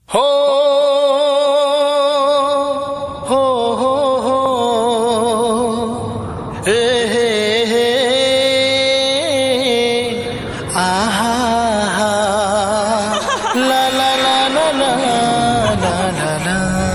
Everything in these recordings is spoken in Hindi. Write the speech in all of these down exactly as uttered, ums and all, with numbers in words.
हो हो हो हो हे हे हे आहा हा ला ला ला ला ला ला ला ला।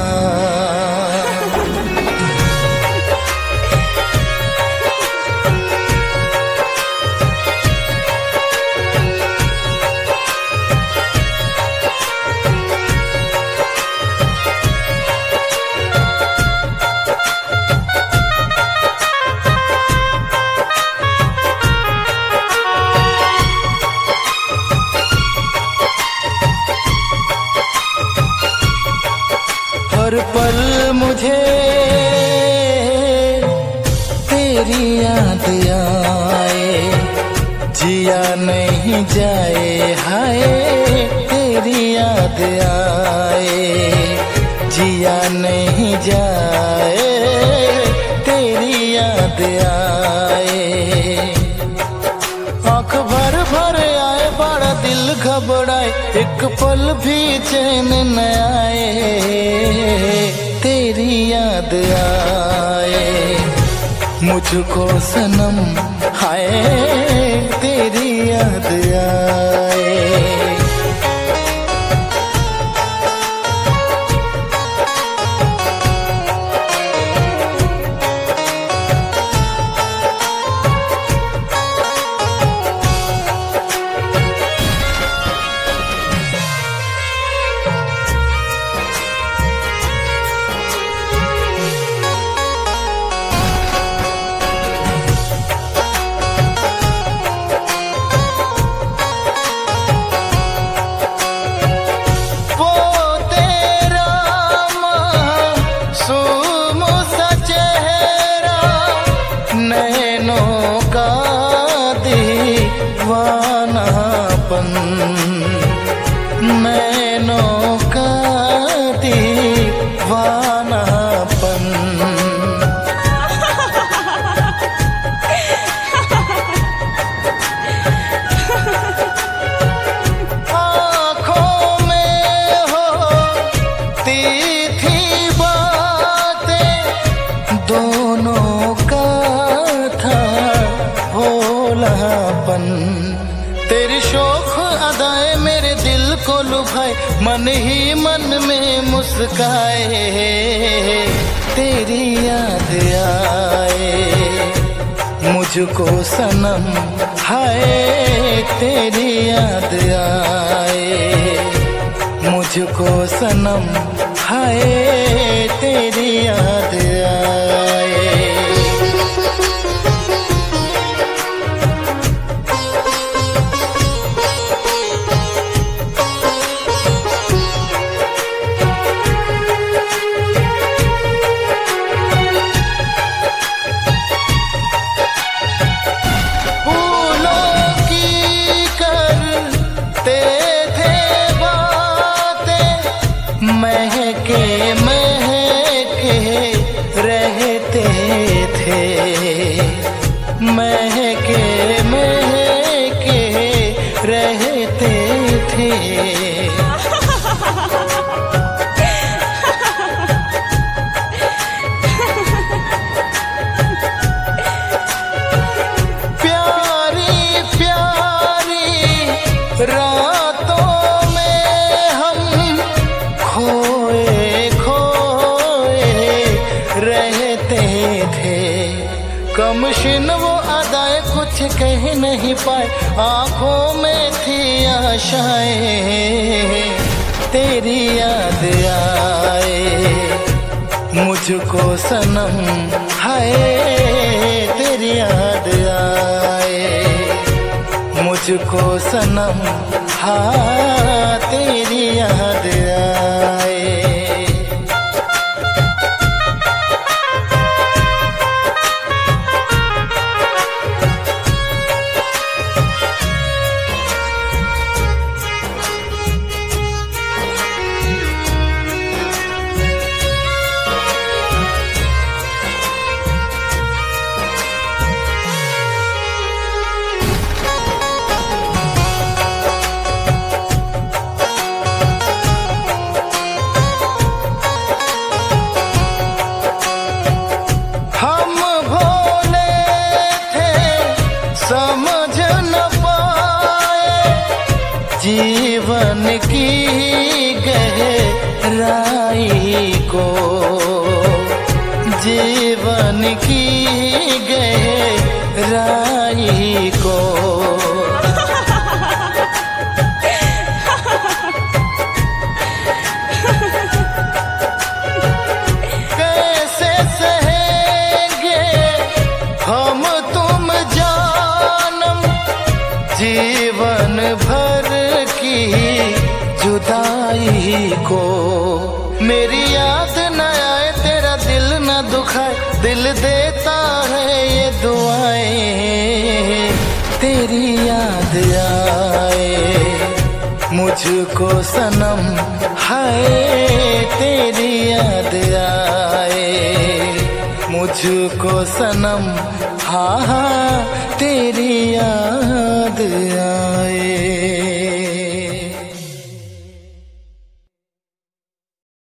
हर पल मुझे तेरी याद आए, जिया नहीं जाए हाय तेरी याद आए, जिया नहीं जाए तेरी याद आए। आँख भर भर आए बड़ा दिल घबराए, एक पल भी चैन न आए तेरी याद आए। मुझको सनम हाय तेरी याद आए। नैनों का दीवानापन, आँखों में होती थी बातें, दोनों का था भोलापन। तेरी शोख अदाएं मेरे दिल को लुभाए, मन ही मन में मुस्काए तेरी याद आए। मुझको सनम हाय तेरी याद आए, मुझको सनम हाय तेरी याद आए। महके महके रहते थे, महके महके रहते थे। प्यारी प्यारी रातों कमशिन वो अदाएं कुछ कह नहीं पाए, आँखों में थी आशाएं तेरी याद आए। मुझको सनम हाय तेरी याद आए, मुझको सनम हाँ तेरी याद आए। की गहराई को, जीवन की गहराई को। कैसे सहेंगे हम तुम जानम, जीवन भर की जुदाई को। मेरी याद न आए, तेरा दिल न दुखाए, दिल देता है ये दुआएं। तेरी याद आए मुझको सनम, हाय तेरी याद आए मुझको सनम, हाँ हाँ